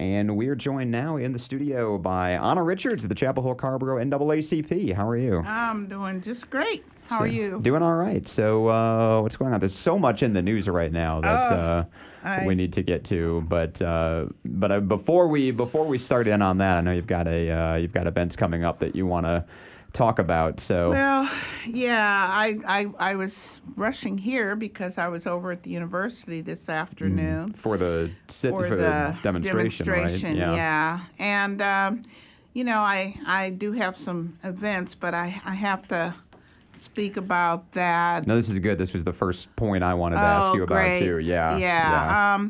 And we're joined now in the studio by Anna Richards of the Chapel Hill Carrboro NAACP. How are you? I'm doing just great. How are you? Doing all right. So what's going on? There's so much in the news right now that we need to get to. But before we start in on that, I know you've got events coming up that you want to talk about. So well, yeah, I was rushing here because I was over at the university this afternoon for the demonstration, right? Yeah. And I do have some events, but I have to speak about that. No, this is good. This was the first point I wanted to ask you about too. Yeah.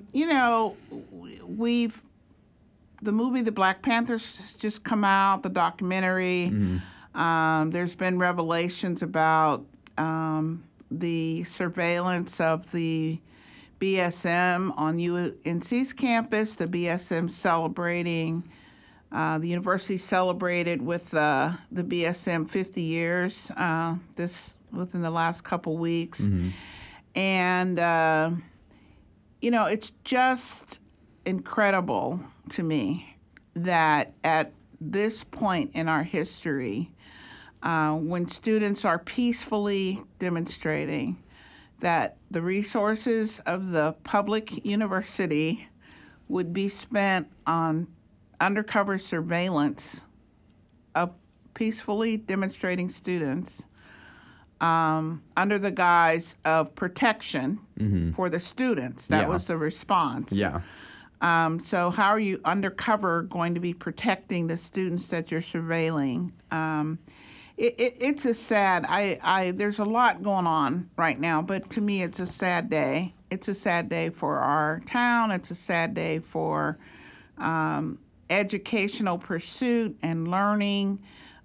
The movie The Black Panthers has just come out, the documentary. There's been revelations about the surveillance of the BSM on UNC's campus, the BSM celebrating, the university celebrated with the BSM 50 years within the last couple weeks. And, it's just incredible to me that at this point in our history, when students are peacefully demonstrating, that the resources of the public university would be spent on undercover surveillance of peacefully demonstrating students under the guise of protection for the students. That was the response. Yeah. So how are you undercover going to be protecting the students that you're surveilling? It's a sad, there's a lot going on right now, but to me it's a sad day. It's a sad day for our town. It's a sad day for educational pursuit and learning.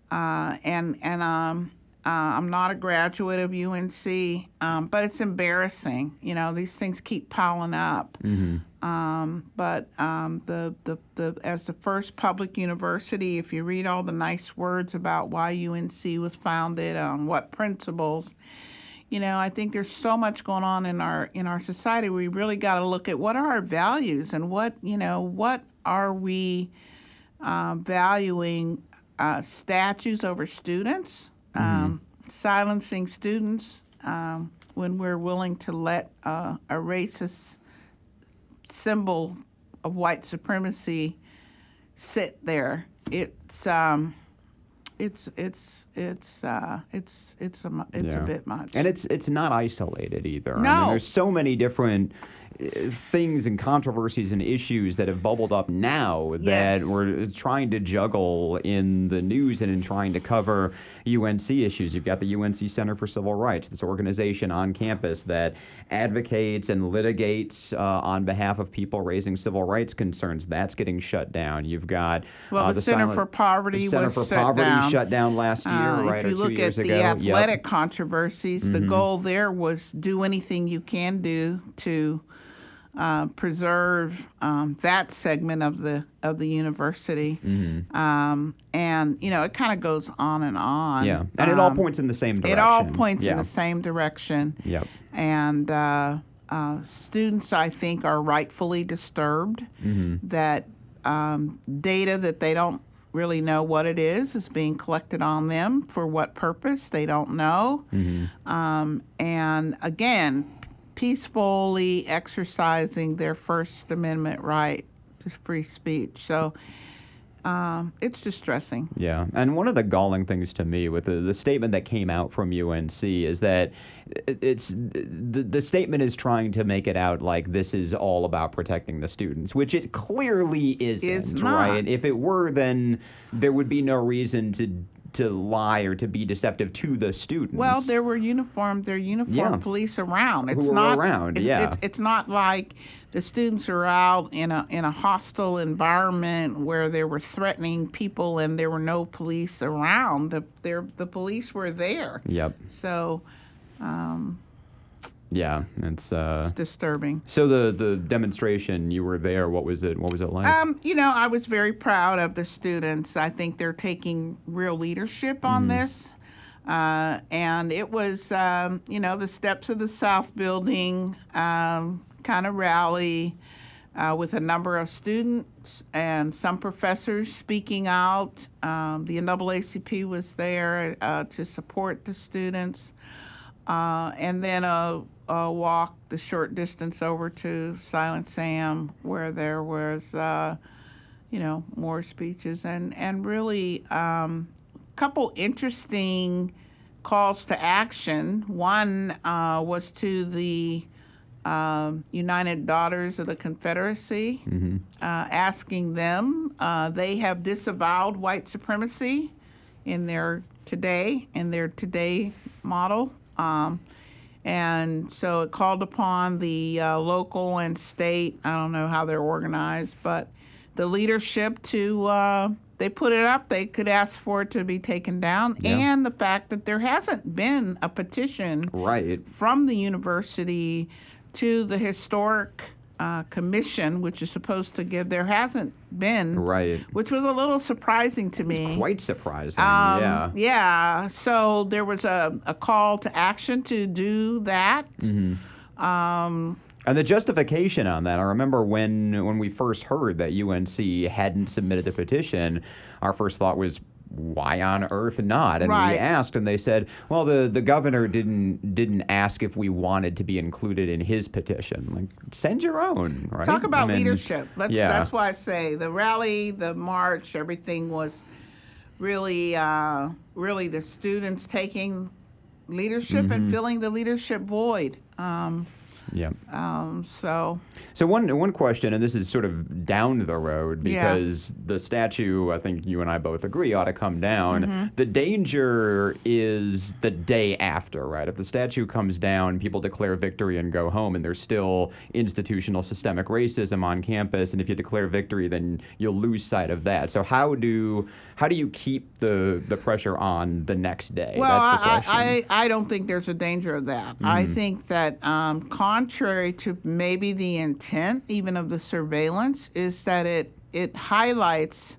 I'm not a graduate of UNC, but it's embarrassing. These things keep piling up. But as the first public university, if you read all the nice words about why UNC was founded, on what principles, I think there's so much going on in our society. We really got to look at what are our values and what are we valuing, statues over students, silencing students when we're willing to let a racist symbol of white supremacy sit there. It's a bit much. And it's not isolated either. No. I mean, there's so many different things and controversies and issues that have bubbled up now that we're trying to juggle in the news and in trying to cover UNC issues. You've got the UNC Center for Civil Rights, this organization on campus that advocates and litigates on behalf of people raising civil rights concerns. That's getting shut down. You've got the Center for Poverty shut down last year, right, or 2 years ago. If you look at the athletic controversies, the goal there was do anything you can do to preserve that segment of the university, and it kind of goes on and on. Yeah, and it all points in the same direction. It all points in the same direction. Yep. And students, I think, are rightfully disturbed that data that they don't really know what it is being collected on them. For what purpose, they don't know. And again, peacefully exercising their First Amendment right to free speech. So it's distressing. Yeah, and one of the galling things to me with the statement that came out from UNC is that the statement is trying to make it out like this is all about protecting the students, which it clearly isn't, right? If it were, then there would be no reason to lie or to be deceptive to the students. Well, there were uniformed police around. It's It's not like the students are out in a hostile environment where they were threatening people and there were no police around. The police were there. Yep. So. Yeah, it's disturbing. So the demonstration, you were there. What was it like? I was very proud of the students. I think they're taking real leadership on this. And it was, the steps of the South Building kind of rally. with a number of students and some professors speaking out. The NAACP was there to support the students. And then a walk the short distance over to Silent Sam, where there was, more speeches and really couple interesting calls to action. One was to the United Daughters of the Confederacy, asking them, they have disavowed white supremacy in their today model. And so it called upon the local and state, I don't know how they're organized, but the leadership to, they put it up, they could ask for it to be taken down. Yeah. And the fact that there hasn't been a petition from the university to the historic commission, which is supposed to give, there hasn't been, which was a little surprising to me. It's quite surprising, yeah. Yeah, so there was a call to action to do that. And the justification on that, I remember when we first heard that UNC hadn't submitted the petition, our first thought was, why on earth not? And we asked, and they said, well, the governor didn't ask if we wanted to be included in his petition. Like, send your own, right? Talk about leadership. That's why I say the rally, the march, everything was really the students taking leadership and filling the leadership void. So one question, and this is sort of down the road, because the statue, I think you and I both agree, ought to come down. The danger is the day after, right? If the statue comes down, people declare victory and go home, and there's still institutional systemic racism on campus, and if you declare victory, then you'll lose sight of that. So how do you keep the pressure on the next day? Well, that's the question. I don't think there's a danger of that. I think that contrary to maybe the intent even of the surveillance, is that it highlights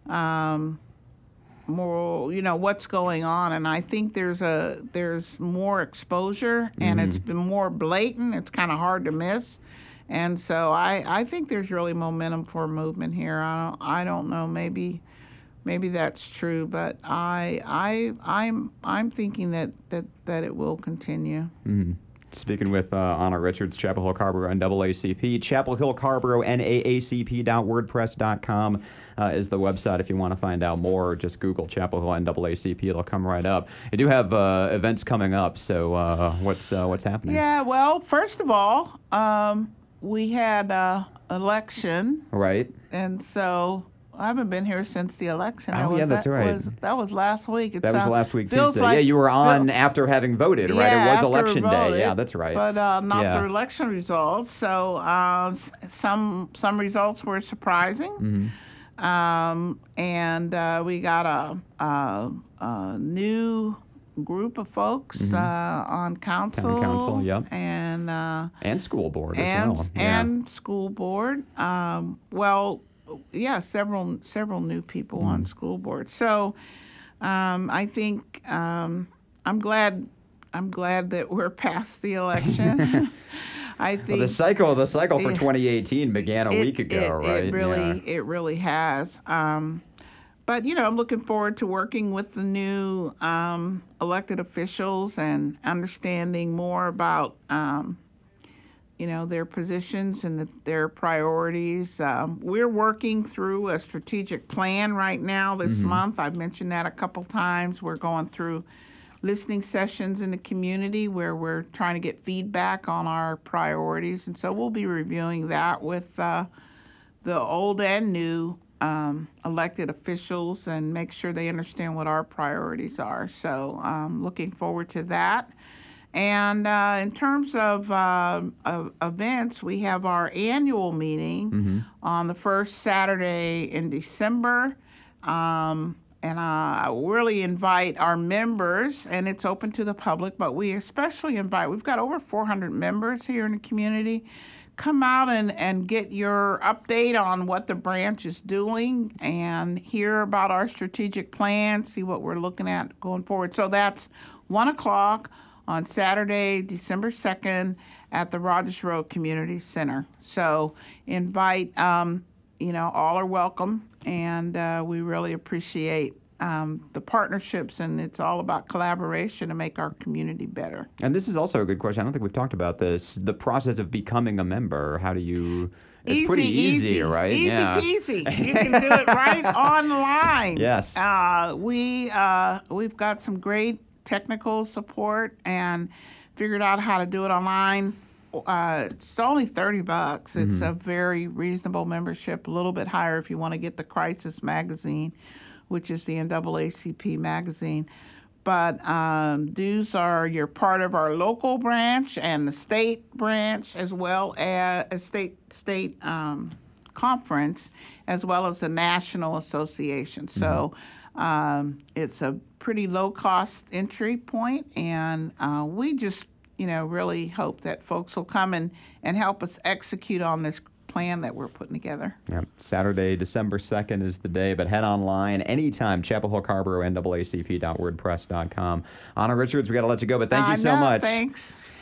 more, what's going on, and I think there's more exposure, and it's been more blatant. It's kind of hard to miss, and so I think there's really momentum for movement here. I don't know, maybe that's true, but I'm thinking that it will continue. Speaking with Anna Richards, Chapel Hill Carrboro NAACP. Chapel Hill Carrboro NAACP.wordpress.com is the website if you want to find out more. Just Google Chapel Hill NAACP; it'll come right up. I do have events coming up, so what's happening? Yeah, well, first of all, we had election, right, and so I haven't been here since the election. That's right. That was last week. That was last week, Tuesday. Like, you were on after having voted, right? Yeah, it was election day. Yeah, that's right. But not the election results. So some results were surprising. And we got a new group of folks on council. Town council, yep. And school board as well. And school board. Several new people on school board. So I think I'm glad that we're past the election. I think the cycle for 2018 began a week ago, right? It really has. But I'm looking forward to working with the new elected officials and understanding more about their positions and their priorities. We're working through a strategic plan right now this month. I've mentioned that a couple times. We're going through listening sessions in the community where we're trying to get feedback on our priorities. And so we'll be reviewing that with the old and new elected officials and make sure they understand what our priorities are. So looking forward to that. And in terms of events, we have our annual meeting on the first Saturday in December. And I really invite our members, and it's open to the public, but we especially invite, we've got over 400 members here in the community. Come out and get your update on what the branch is doing and hear about our strategic plan, see what we're looking at going forward. So that's 1 o'clock on Saturday, December 2nd at the Rogers Road Community Center. So invite, all are welcome, and we really appreciate the partnerships, and it's all about collaboration to make our community better. And this is also a good question. I don't think we've talked about this. The process of becoming a member. How do you? It's pretty easy, right? Easy peasy. You can do it right online. Yes. We've got some great technical support and figured out how to do it online. It's only $30. It's a very reasonable membership, a little bit higher if you want to get the Crisis magazine, which is the NAACP magazine. But dues are, you're part of our local branch and the state branch, as well as a state conference, as well as the national association. So it's a pretty low cost entry point, and we just really hope that folks will come and help us execute on this plan that we're putting together. Yep. Saturday, December 2nd is the day, but head online anytime, Chapel Hill Carrboro, NAACP.wordpress.com. Anna Richards, we got to let you go, but thank you so much. Thanks.